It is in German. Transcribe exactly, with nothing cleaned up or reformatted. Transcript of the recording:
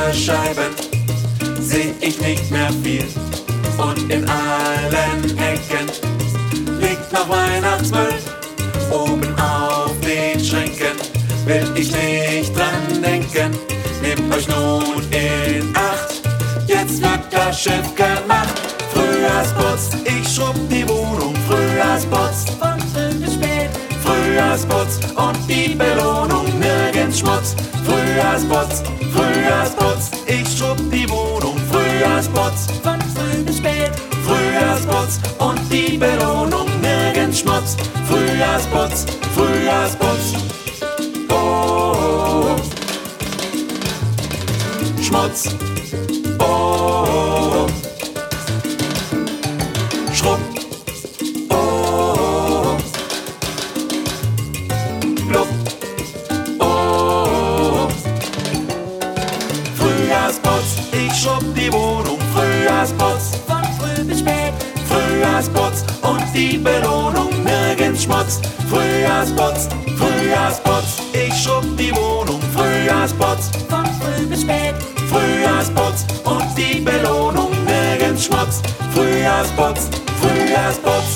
Fensterscheiben seh ich nicht mehr viel. Und in allen Ecken liegt noch Weihnachtsmüll. Oben auf den Schränken will ich nicht dran denken. Nehmt euch nun in Acht, jetzt wird das Schiff gemacht. Frühjahrsputz, ich schrubb die Wohnung. Frühjahrsputz, von früh bis spät. Frühjahrsputz und die Belohnung, nirgends Schmutz. Frühjahrsputz, Frühjahrsputz, ich schrubb die Wohnung. Frühjahrsputz, von früh bis spät. Frühjahrsputz und die Belohnung, nirgends Schmutz. Frühjahrsputz, Frühjahrsputz, oh, Schmutz, oh, Schrubb, oh, Blub, oh, Frühjahrsputz, ich schrubb die Wohnung. Frühjahrsputz, von früh bis spät. Frühjahrsputz und die Belohnung, nirgends Schmutz. Frühjahrsputz, Frühjahrsputz, ich schrubb die Wohnung. Frühjahrsputz, von früh bis spät. Frühjahrsputz und die Belohnung, nirgends Schmutz. Frühjahrsputz, Frühjahrsputz.